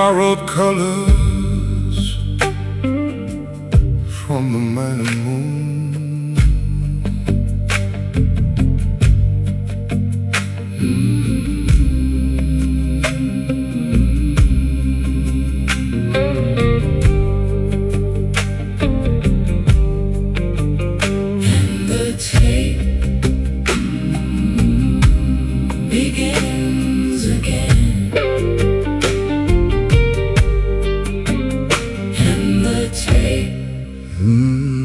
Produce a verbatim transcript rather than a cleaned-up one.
borrowed colors from the man and moon. And the tape begins again. And the tape